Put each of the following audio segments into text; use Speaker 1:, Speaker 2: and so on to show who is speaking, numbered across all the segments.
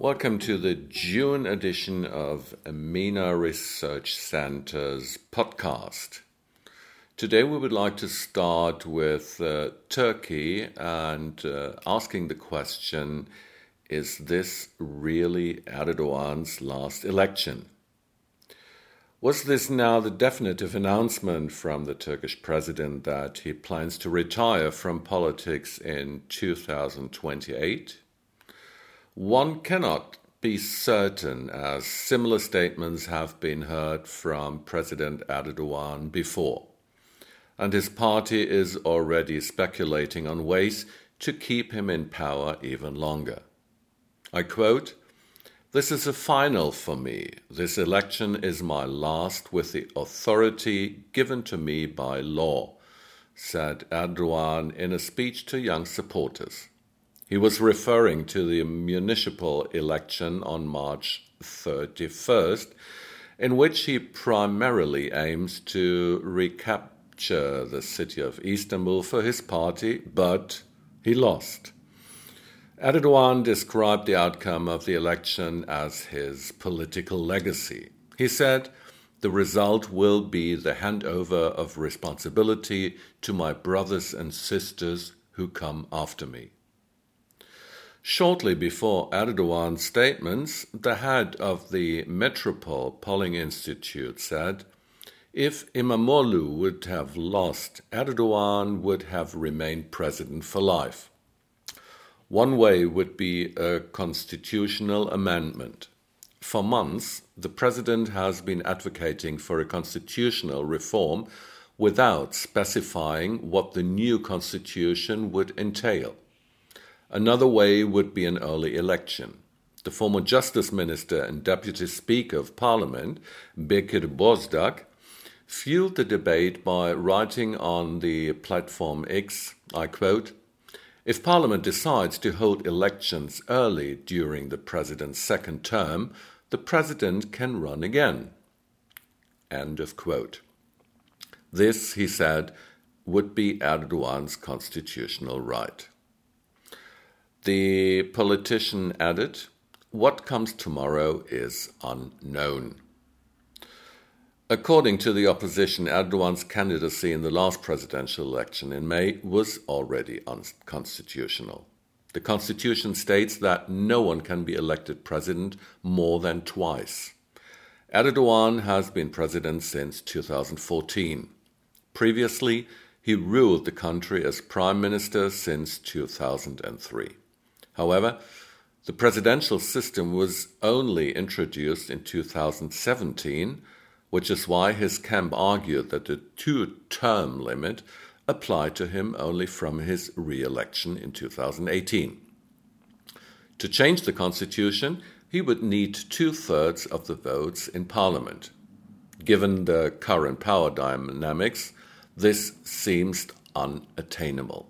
Speaker 1: Welcome to the June edition of MENA Research Center's podcast. Today we would like to start with Turkey and asking the question, is this really Erdogan's last election? Was this now the definitive announcement from the Turkish president that he plans to retire from politics in 2028? One cannot be certain, as similar statements have been heard from President Erdogan before, and his party is already speculating on ways to keep him in power even longer. I quote, "This is a final for me. This election is my last with the authority given to me by law," said Erdogan in a speech to young supporters. He was referring to the municipal election on March 31st, in which he primarily aims to recapture the city of Istanbul for his party, but he lost. Erdogan described the outcome of the election as his political legacy. He said, "The result will be the handover of responsibility to my brothers and sisters who come after me." Shortly before Erdogan's statements, the head of the Metropole Polling Institute said, "If Imamoglu would have lost, Erdogan would have remained president for life. One way would be a constitutional amendment. For months, the president has been advocating for a constitutional reform without specifying what the new constitution would entail. Another way would be an early election. The former Justice Minister and Deputy Speaker of Parliament, Bekir Bozdağ, fueled the debate by writing on the platform X, I quote, "If Parliament decides to hold elections early during the president's second term, the president can run again." End of quote. This, he said, would be Erdogan's constitutional right. The politician added, "What comes tomorrow is unknown." According to the opposition, Erdogan's candidacy in the last presidential election in May was already unconstitutional. The constitution states that no one can be elected president more than twice. Erdogan has been president since 2014. Previously, he ruled the country as prime minister since 2003. However, the presidential system was only introduced in 2017, which is why his camp argued that the two-term limit applied to him only from his re-election in 2018. To change the constitution, he would need 2/3 of the votes in parliament. Given the current power dynamics, this seems unattainable.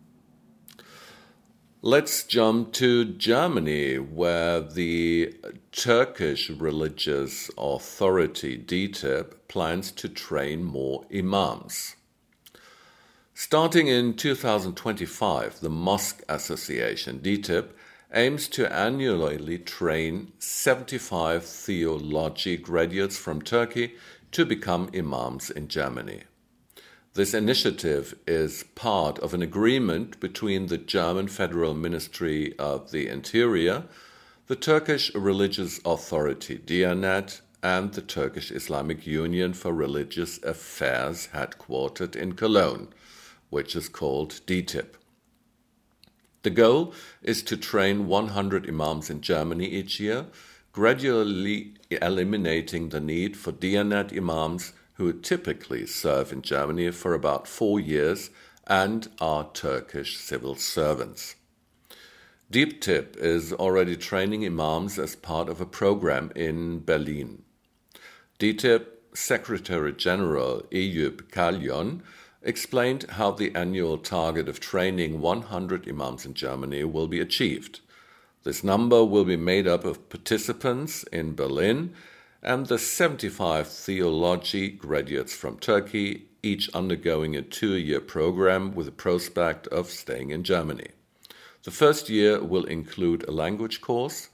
Speaker 1: Let's jump to Germany, where the Turkish religious authority DİTİB plans to train more imams. Starting in 2025, the Mosque Association, DİTİB, aims to annually train 75 theology graduates from Turkey to become imams in Germany. This initiative is part of an agreement between the German Federal Ministry of the Interior, the Turkish religious authority Diyanet, and the Turkish Islamic Union for Religious Affairs headquartered in Cologne, which is called DİTİB. The goal is to train 100 imams in Germany each year, gradually eliminating the need for Diyanet imams who typically serve in Germany for about 4 years and are Turkish civil servants. DİTİB is already training imams as part of a program in Berlin. DİTİB Secretary General Eyüp Kalyon explained how the annual target of training 100 imams in Germany will be achieved. This number will be made up of participants in Berlin and the 75 theology graduates from Turkey, each undergoing a 2-year program with a prospect of staying in Germany. The first year will include a language course,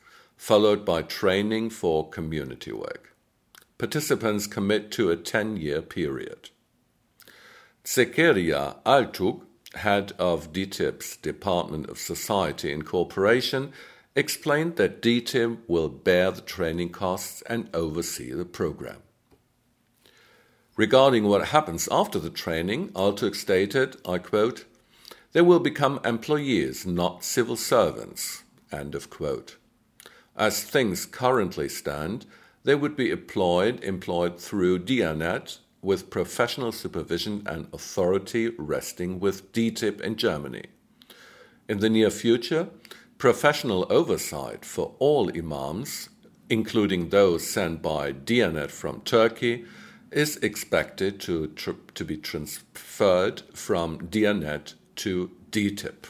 Speaker 1: followed by training for community work. Participants commit to a 10-year period. Zekeria Altug, head of DITIB's Department of Society and Cooperation, explained that DITIB will bear the training costs and oversee the program. Regarding what happens after the training, Altug stated, I quote, "They will become employees, not civil servants," end of quote. As things currently stand, they would be employed through Diyanet, with professional supervision and authority resting with DITIB in Germany. In the near future, professional oversight for all imams, including those sent by Diyanet from Turkey, is expected to be transferred from Diyanet to DITIB.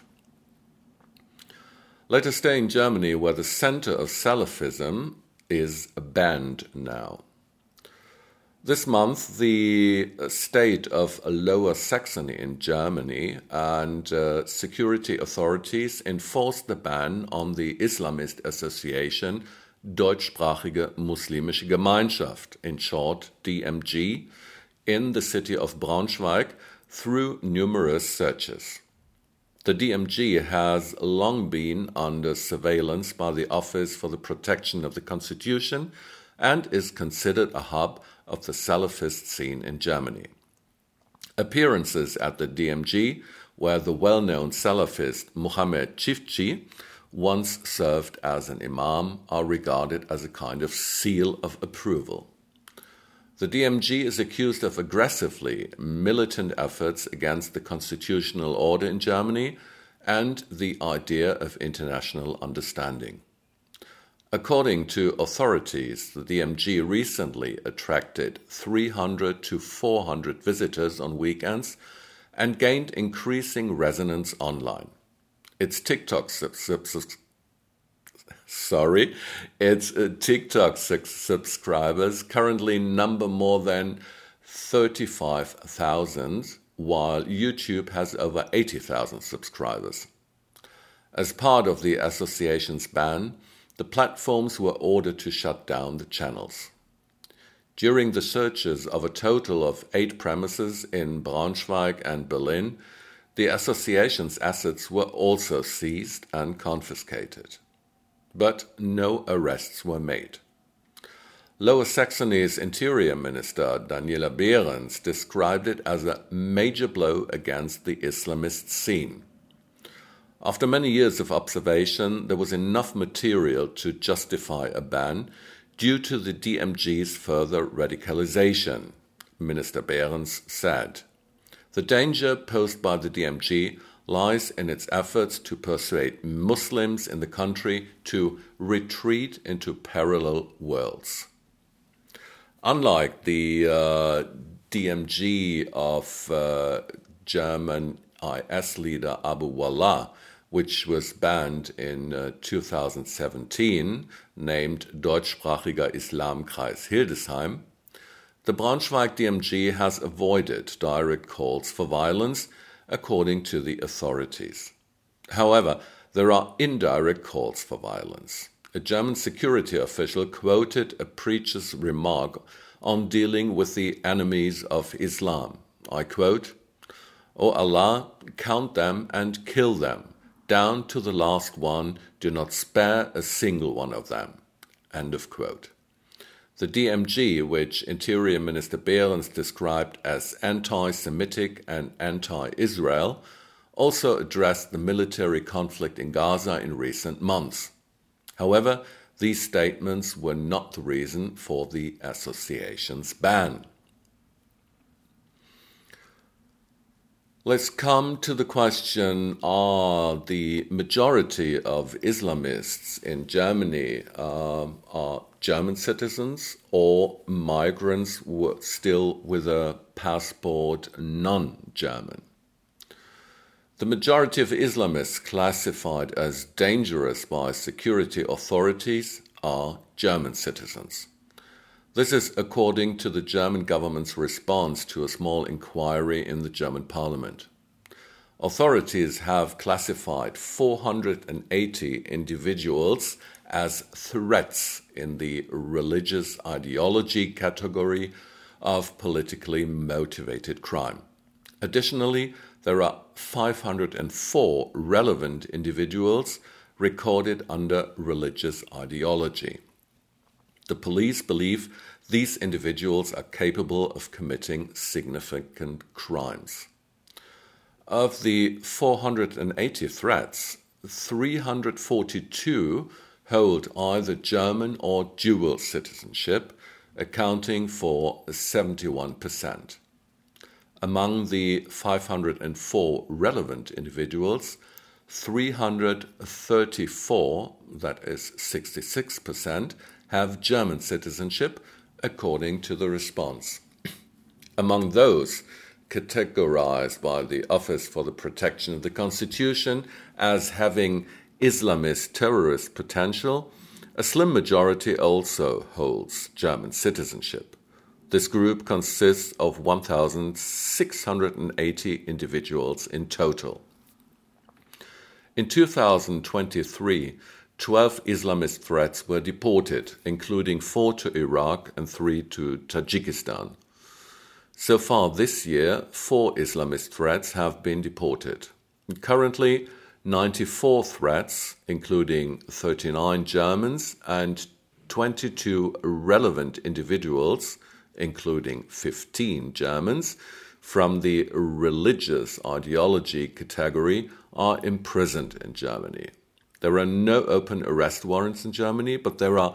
Speaker 1: Let us stay in Germany, where the center of Salafism is banned now. This month, the state of Lower Saxony in Germany and security authorities enforced the ban on the Islamist association Deutschsprachige Muslimische Gemeinschaft, in short DMG, in the city of Braunschweig through numerous searches. The DMG has long been under surveillance by the Office for the Protection of the Constitution and is considered a hub of the Salafist scene in Germany. Appearances at the DMG, where the well-known Salafist Mohammed Chifchi once served as an imam, are regarded as a kind of seal of approval. The DMG is accused of aggressively militant efforts against the constitutional order in Germany and the idea of international understanding. According to authorities, the DMG recently attracted 300 to 400 visitors on weekends and gained increasing resonance online. Its TikTok subscribers currently number more than 35,000, while YouTube has over 80,000 subscribers. As part of the association's ban, the platforms were ordered to shut down the channels. During the searches of a total of 8 premises in Braunschweig and Berlin, the association's assets were also seized and confiscated. But no arrests were made. Lower Saxony's Interior Minister Daniela Behrens described it as a major blow against the Islamist scene. After many years of observation, there was enough material to justify a ban due to the DMG's further radicalization, Minister Behrens said. The danger posed by the DMG lies in its efforts to persuade Muslims in the country to retreat into parallel worlds. Unlike the DMG of German IS leader Abu Wallah, which was banned in 2017, named Deutschsprachiger Islamkreis Hildesheim, the Braunschweig DMG has avoided direct calls for violence, according to the authorities. However, there are indirect calls for violence. A German security official quoted a preacher's remark on dealing with the enemies of Islam. I quote, "O Allah, count them and kill them. Down to the last one, do not spare a single one of them." End of quote. The DMG, which Interior Minister Behrens described as anti-Semitic and anti-Israel, also addressed the military conflict in Gaza in recent months. However, these statements were not the reason for the association's ban. Let's come to the question, are the majority of Islamists in Germany are German citizens or migrants still with a passport non-German? The majority of Islamists classified as dangerous by security authorities are German citizens. This is according to the German government's response to a small inquiry in the German parliament. Authorities have classified 480 individuals as threats in the religious ideology category of politically motivated crime. Additionally, there are 504 relevant individuals recorded under religious ideology. The police believe these individuals are capable of committing significant crimes. Of the 480 threats, 342 hold either German or dual citizenship, accounting for 71%. Among the 504 relevant individuals, 334, that is 66%, have German citizenship, according to the response. Among those categorized by the Office for the Protection of the Constitution as having Islamist terrorist potential, a slim majority also holds German citizenship. This group consists of 1,680 individuals in total. In 2023, 12 Islamist threats were deported, including 4 to Iraq and 3 to Tajikistan. So far this year, 4 Islamist threats have been deported. Currently, 94 threats, including 39 Germans and 22 relevant individuals, including 15 Germans, from the religious ideology category, are imprisoned in Germany. There are no open arrest warrants in Germany, but there are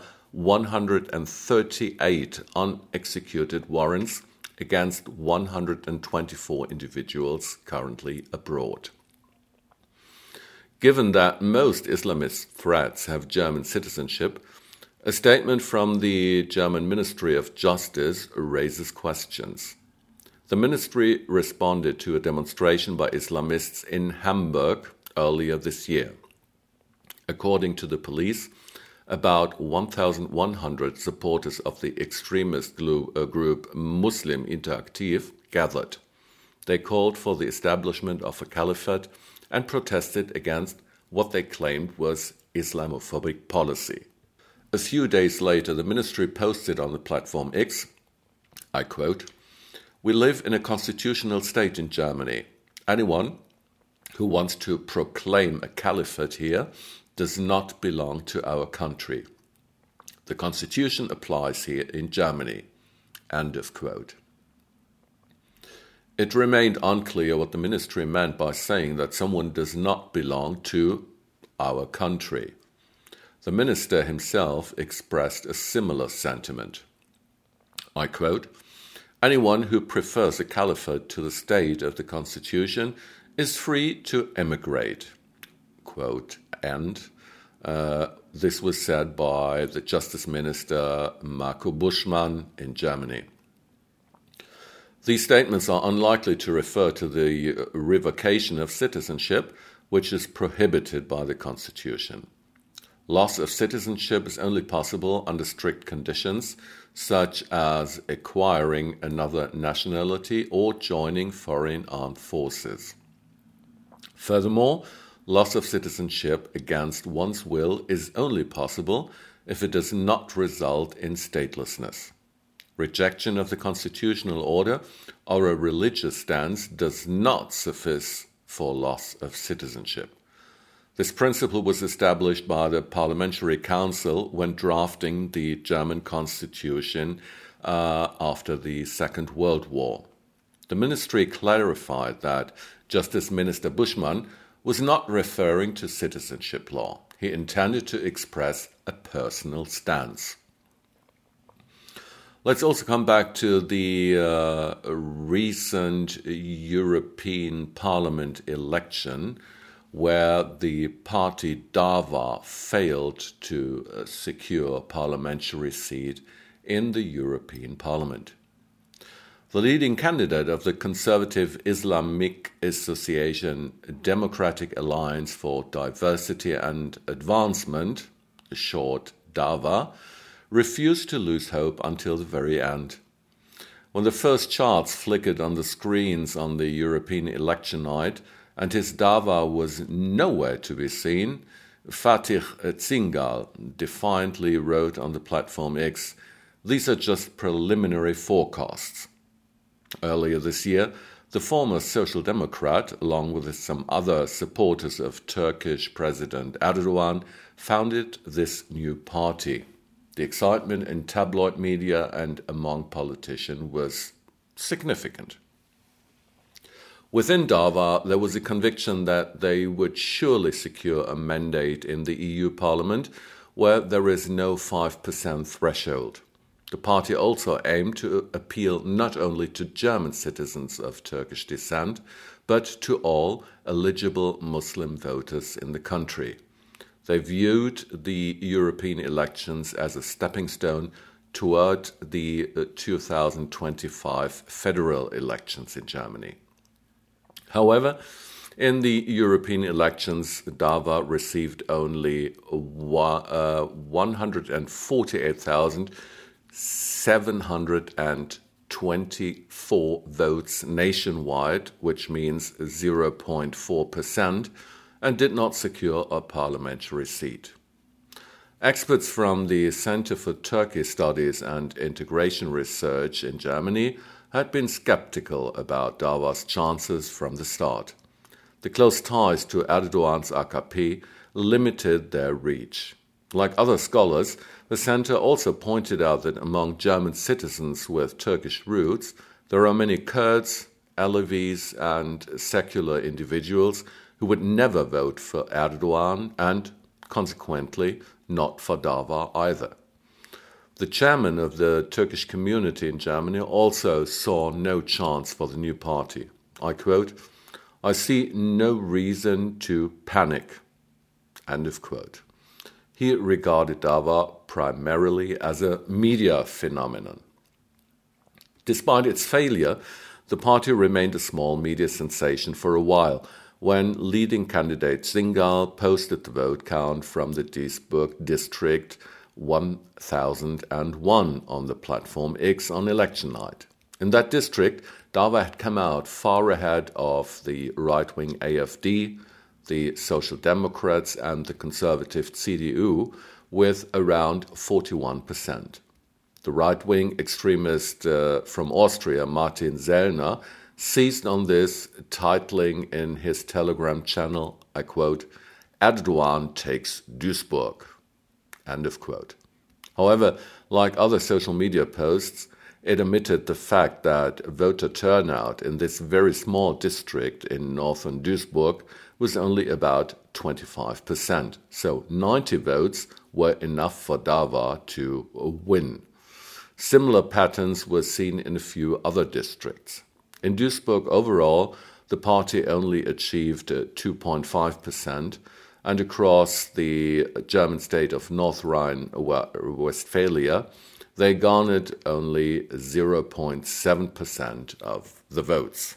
Speaker 1: 138 unexecuted warrants against 124 individuals currently abroad. Given that most Islamist threats have German citizenship, a statement from the German Ministry of Justice raises questions. The ministry responded to a demonstration by Islamists in Hamburg earlier this year. According to the police, about 1,100 supporters of the extremist group Muslim Interaktiv gathered. They called for the establishment of a caliphate and protested against what they claimed was Islamophobic policy. A few days later, the ministry posted on the platform X, I quote, "We live in a constitutional state in Germany. Anyone who wants to proclaim a caliphate here does not belong to our country. The constitution applies here in Germany." End of quote. It remained unclear what the ministry meant by saying that someone does not belong to our country. The minister himself expressed a similar sentiment. I quote, "Anyone who prefers a caliphate to the state of the constitution is free to emigrate." Quote, and this was said by the Justice Minister Marco Buschmann in Germany. These statements are unlikely to refer to the revocation of citizenship, which is prohibited by the Constitution. Loss of citizenship is only possible under strict conditions, such as acquiring another nationality or joining foreign armed forces. Furthermore, loss of citizenship against one's will is only possible if it does not result in statelessness. Rejection of the constitutional order or a religious stance does not suffice for loss of citizenship. This principle was established by the Parliamentary Council when drafting the German constitution after the Second World War. The ministry clarified that Justice Minister Buschmann was not referring to citizenship law. He intended to express a personal stance. Let's also come back to the recent European Parliament election, where the party DAVA failed to secure a parliamentary seat in the European Parliament. The leading candidate of the conservative Islamic Association Democratic Alliance for Diversity and Advancement, short DAVA, refused to lose hope until the very end. When the first charts flickered on the screens on the European election night, and his dawa was nowhere to be seen, Fatih Tsingal defiantly wrote on the platform X, "These are just preliminary forecasts." Earlier this year, the former Social Democrat, along with some other supporters of Turkish President Erdogan, founded this new party. The excitement in tabloid media and among politicians was significant. Within DAWA, there was a conviction that they would surely secure a mandate in the EU Parliament where there is no 5% threshold. The party also aimed to appeal not only to German citizens of Turkish descent, but to all eligible Muslim voters in the country. They viewed the European elections as a stepping stone toward the 2025 federal elections in Germany. However, in the European elections, DAWA received only 148,724 votes nationwide, which means 0.4%, and did not secure a parliamentary seat. Experts from the Center for Turkey Studies and Integration Research in Germany had been skeptical about DAWA's chances from the start. The close ties to Erdogan's AKP limited their reach. Like other scholars, the center also pointed out that among German citizens with Turkish roots, there are many Kurds, Alevis, and secular individuals who would never vote for Erdogan and, consequently, not for DAWA either. The chairman of the Turkish community in Germany also saw no chance for the new party. I quote, "I see no reason to panic." End of quote. He regarded DAWA primarily as a media phenomenon. Despite its failure, the party remained a small media sensation for a while, when leading candidate Tsingal posted the vote count from the Duisburg district 1001 on the platform X on election night. In that district, DAWA had come out far ahead of the right-wing AfD, the Social Democrats, and the conservative CDU, with around 41%. The right-wing extremist from Austria, Martin Sellner, seized on this, titling in his Telegram channel, I quote, "Erdogan takes Duisburg." End of quote. However, like other social media posts, it omitted the fact that voter turnout in this very small district in northern Duisburg was only about 25%, so 90 votes were enough for DAWA to win. Similar patterns were seen in a few other districts. In Duisburg overall, the party only achieved 2.5%, and across the German state of North Rhine-Westphalia, they garnered only 0.7% of the votes.